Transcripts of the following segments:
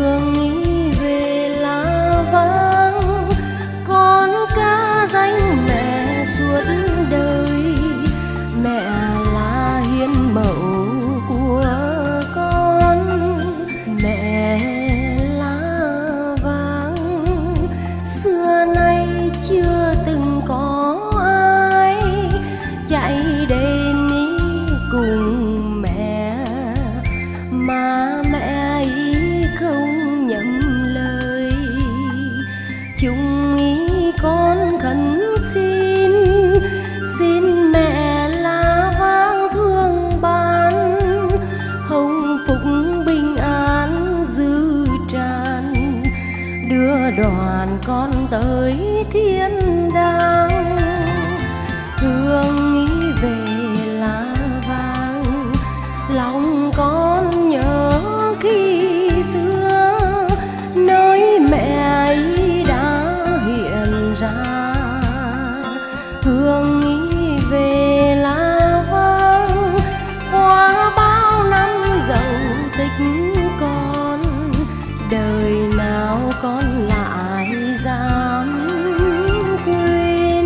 hương nghĩ về lá vàng, con ca danh mẹ suốt đời. Mẹ là hiền mẫu của con, mẹ lá vàng xưa nay chưa từng có ai chạy đến cùng mẹ mà mẹ ấy không nhậm lời. Chúng ý con khấn xin, xin mẹ lá vàng thương ban, hồng phúc bình an dư tràn, đưa đoàn con tới thiên đàng. Hương nghĩ về lá vàng, lòng con nhớ khi xưa nơi mẹ ấy đã hiện ra. Hương nghĩ về lá vàng, qua bao năm dẫu tích con, đời nào con lại dám quên.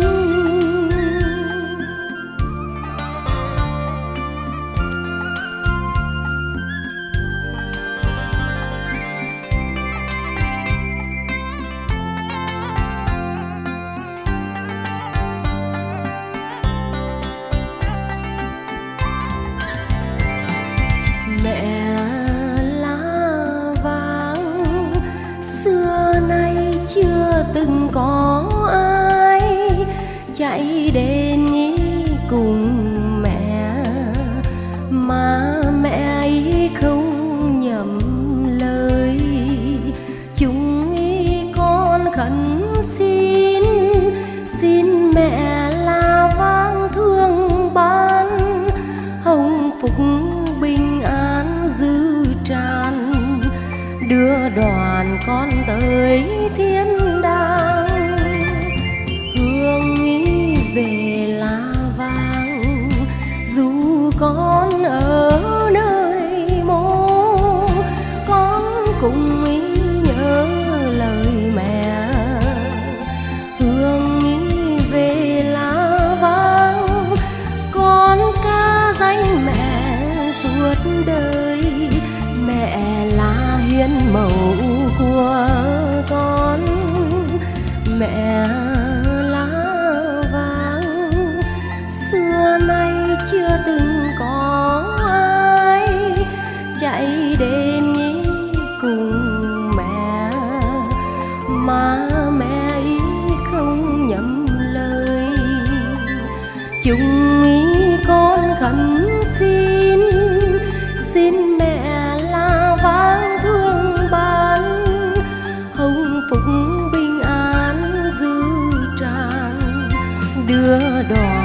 Mẹ lá vàng xưa nay chưa từng có ai chạy đến cùng mẹ mà mẹ ấy không nhầm lời. Chúng ý con khấn xin, xin mẹ lá vàng thương ban, hồng phúc bình an dư tràn, đưa đoàn con tới thiên đàng. Hương nghĩ về lá vàng, dù con ở nơi mô, con cũng ý nhớ lời mẹ. Hương nghĩ về lá vàng, con ca danh mẹ suốt đời. Mẹ là hiền mẫu của con, mẹ lá vàng xưa nay chưa từng có ai chạy đến cùng mẹ mà mẹ ấy không nhậm lời. Chúng ý con khấn xin, xin mẹ lá vàng thương ban, hồng phúc bình an dư tràn, đưa đoàn